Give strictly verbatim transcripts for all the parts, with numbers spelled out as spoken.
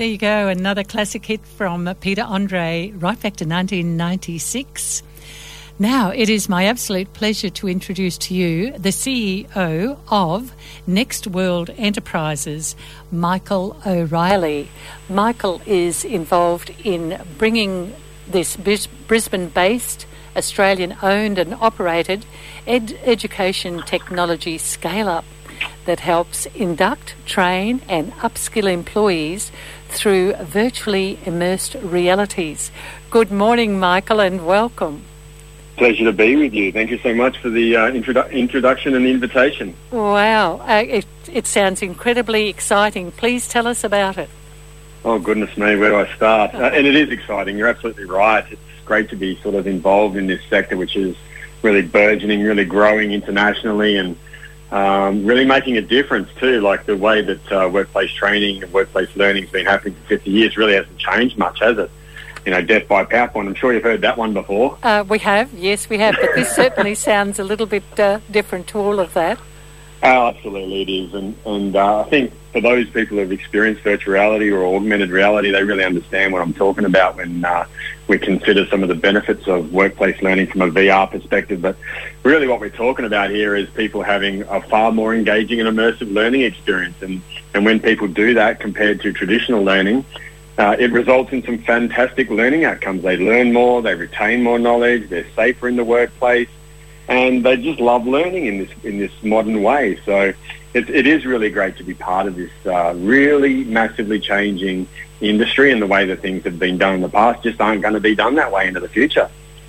There you go, another classic hit from Peter Andre, right back to nineteen ninety-six. Now, it is my absolute pleasure to introduce to you the C E O of Next World Enterprises, Michael O'Reilly. Michael is involved in bringing this Brisbane-based, Australian-owned and operated ed- education technology scale-up that helps induct, train and upskill employees through virtually immersed realities. Good morning, Michael, and welcome. Pleasure to be with you. Thank you so much for the uh, introdu- introduction and the invitation. Wow, uh, it, it sounds incredibly exciting. Please tell us about it. Oh, goodness me, where do I start? Uh, and it is exciting. You're absolutely right. It's great to be sort of involved in this sector, which is really burgeoning, really growing internationally, and um, really making a difference too. Like the way that uh, workplace training and workplace learning has been happening for fifty years really hasn't changed much, has it? You know, death by PowerPoint. I'm sure you've heard that one before. Uh, we have, yes, we have. But this certainly sounds a little bit uh, different to all of that. Oh, absolutely it is. And, and uh, I think for those people who have experienced virtual reality or augmented reality, they really understand what I'm talking about when uh, we consider some of the benefits of workplace learning from a V R perspective. But really what we're talking about here is people having a far more engaging and immersive learning experience. And, and when people do that compared to traditional learning, Uh, it results in some fantastic learning outcomes. They learn more, they retain more knowledge, they're safer in the workplace, and they just love learning in this in this modern way. So it, it is really great to be part of this uh, really massively changing industry, and the way that things have been done in the past just aren't going to be done that way into the future.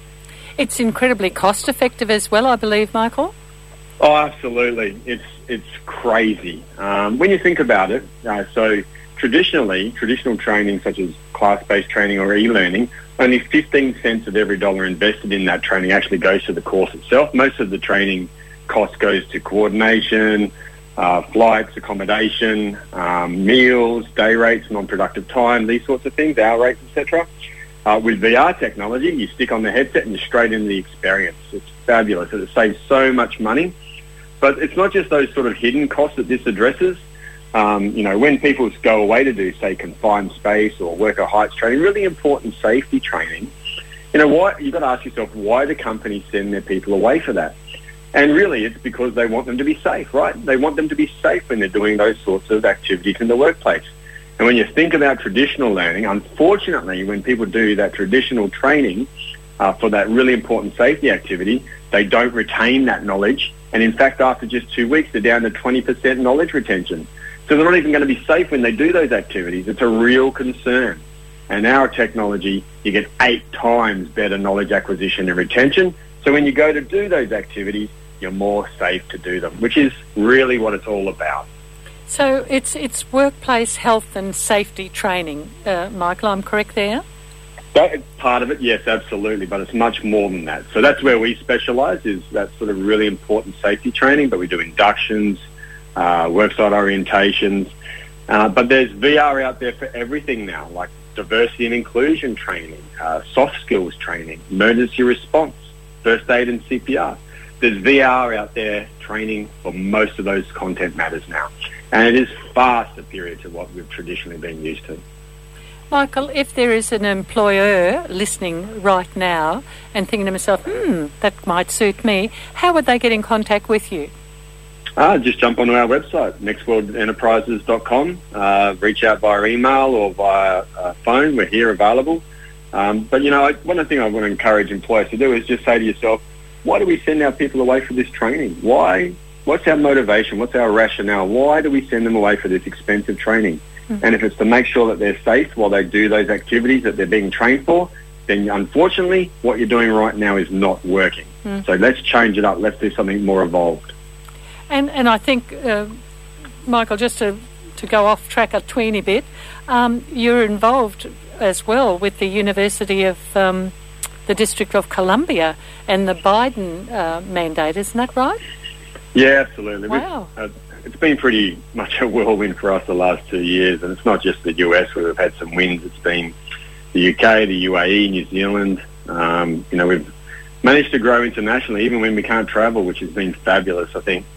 It's incredibly cost effective as well, I believe, Michael. Oh, absolutely. It's, it's crazy. Um, when you think about it, uh, so... Traditionally, traditional training such as class-based training or e-learning, only fifteen cents of every dollar invested in that training actually goes to the course itself. Most of the training cost goes to coordination, uh, flights, accommodation, um, meals, day rates, non-productive time, these sorts of things, hour rates, et cetera. Uh, with V R technology, you stick on the headset and you're straight into the experience. It's fabulous. It saves so much money. But it's not just those sort of hidden costs that this addresses. Um, you know, when people go away to do, say, confined space or worker heights training, really important safety training, you know, why you've got to ask yourself, why do companies send their people away for that? And really, it's because they want them to be safe, right? They want them to be safe when they're doing those sorts of activities in the workplace. And when you think about traditional learning, unfortunately, when people do that traditional training uh, for that really important safety activity, they don't retain that knowledge. And in fact, after just two weeks, they're down to twenty percent knowledge retention. So they're not even going to be safe when they do those activities. It's a real concern. And our technology, you get eight times better knowledge acquisition and retention. So when you go to do those activities, you're more safe to do them, which is really what it's all about. So it's it's workplace health and safety training, uh, Michael, I'm correct there? That, part of it, yes, absolutely, but it's much more than that. So that's where we specialise, is that sort of really important safety training, but we do inductions, Uh, worksite orientations, uh, but there's V R out there for everything now, like diversity and inclusion training, uh, soft skills training, emergency response, first aid and C P R. There's V R out there training for most of those content matters now, and it is far superior to what we've traditionally been used to. Michael, if there is an employer listening right now and thinking to himself, hmm, that might suit me, how would they get in contact with you? Uh, just jump onto our website, next world enterprises dot com. Uh, reach out via email or via uh, phone. We're here available. Um, but, you know, I, one thing I want to encourage employers to do is just say to yourself, why do we send our people away for this training? Why? What's our motivation? What's our rationale? Why do we send them away for this expensive training? Mm-hmm. And if it's to make sure that they're safe while they do those activities that they're being trained for, then unfortunately what you're doing right now is not working. Mm. So let's change it up. Let's do something more evolved. And and I think, uh, Michael, just to, to go off track a tweeny bit, um, you're involved as well with the University of um, the District of Columbia and the Biden uh, mandate, isn't that right? Yeah, absolutely. Wow. Uh, it's been pretty much a whirlwind for us the last two years, and it's not just the U S where we've had some wins. It's been the U K, the U A E, New Zealand. Um, you know, we've managed to grow internationally, even when we can't travel, which has been fabulous. I think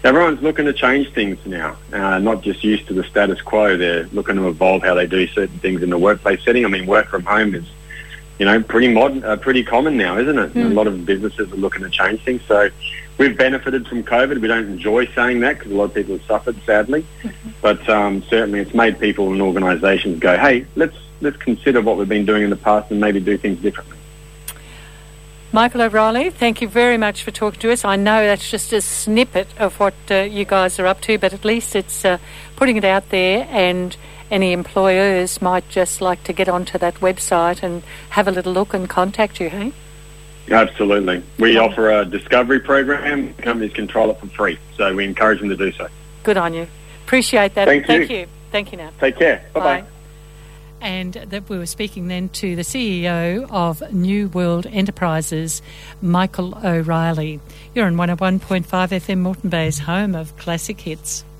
Everyone's looking to change things now, uh, not just used to the status quo. They're looking to evolve how they do certain things in the workplace setting. I mean, work from home is, you know, pretty modern, uh, pretty common now, isn't it? Mm. A lot of businesses are looking to change things. So we've benefited from COVID. We don't enjoy saying that because a lot of people have suffered, sadly. Mm-hmm. But um, certainly it's made people and organisations go, hey, let's let's consider what we've been doing in the past and maybe do things differently. Michael O'Reilly, thank you very much for talking to us. I know that's just a snippet of what uh, you guys are up to, but at least it's uh, putting it out there, and any employers might just like to get onto that website and have a little look and contact you, hey? Absolutely. We yeah. offer a discovery program. Companies can trial it for free, so we encourage them to do so. Good on you. Appreciate that. Thank, Thank you. you. Thank you now. Take care. Bye-bye. Bye. And that we were speaking then to the C E O of New World Enterprises, Michael O'Reilly. You're on one oh one point five F M, Moreton Bay's home of classic hits.